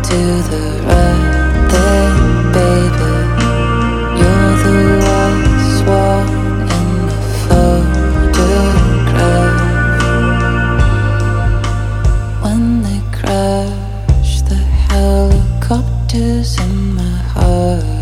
do the right thing, baby. You're the last one in the photograph. When they crash, the helicopters in my heart